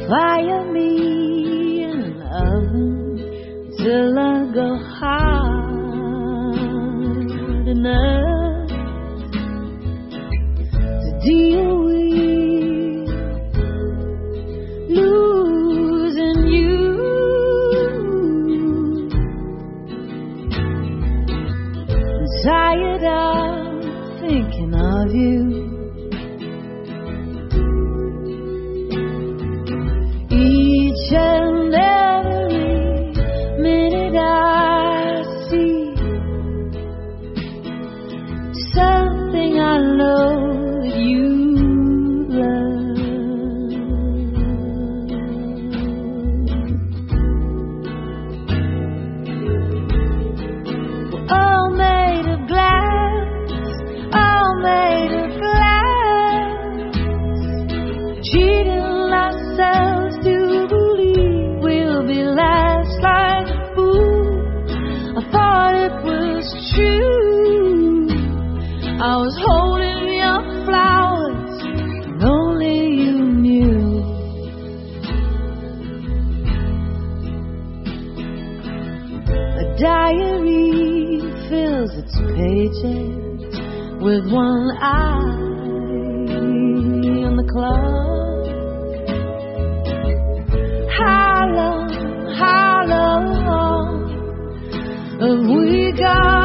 Fire me in an oven till I go hard enough to deal with losing you. I'm tired of thinking of you. Each and every minute I see something I know that you love. We're all made of glass, all made of glass, cheating ourselves to believe we'll be last like a fool. I thought it was true. I was holding your flowers and only you knew. A diary fills its pages with one eye on the clock. How long have we got?